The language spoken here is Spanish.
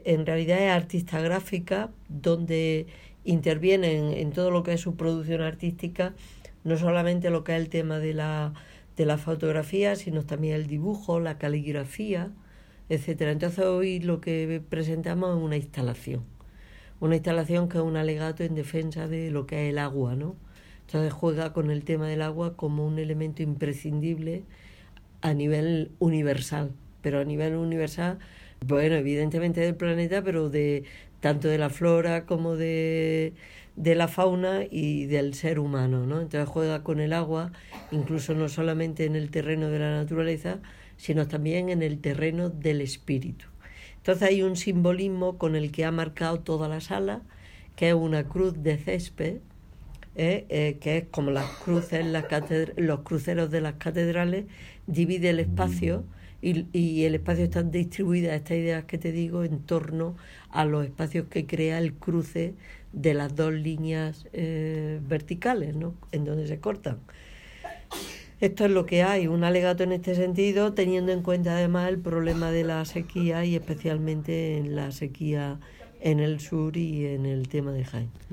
En realidad es artista gráfica, donde intervienen en todo lo que es su producción artística, no solamente lo que es el tema de la fotografía, sino también el dibujo, la caligrafía, etcétera. Entonces hoy lo que presentamos es una instalación que es un alegato en defensa de lo que es el agua, ¿no? Entonces juega con el tema del agua como un elemento imprescindible a nivel universal, pero a nivel universal, bueno, evidentemente del planeta, pero de tanto de la flora como de la fauna y del ser humano, ¿no? Entonces juega con el agua, incluso no solamente en el terreno de la naturaleza, sino también en el terreno del espíritu. Entonces hay un simbolismo con el que ha marcado toda la sala, que es una cruz de césped, que es como las cruces, los cruceros de las catedrales, divide el espacio y el espacio está distribuido, estas ideas que te digo, en torno a los espacios que crea el cruce de las dos líneas verticales, ¿no? En donde se cortan. Esto es lo que hay, un alegato en este sentido, teniendo en cuenta además el problema de la sequía y especialmente en la sequía en el sur y en el tema de Jaén.